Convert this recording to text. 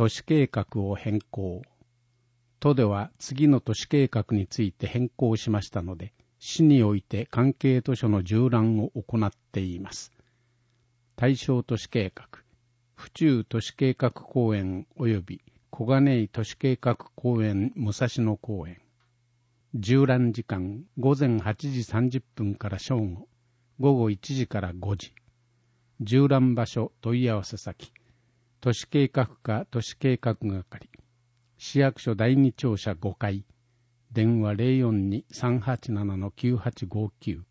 都市計画を変更。都では次の都市計画について変更しましたので、市において関係図書の縦覧を行っています。対象都市計画、府中都市計画公園及び小金井都市計画公園武蔵野公園。縦覧時間午前8時30分から正午、午後1時から5時。縦覧場所問い合わせ先、都市計画課都市計画係、市役所第二庁舎5階、電話 042-387-9859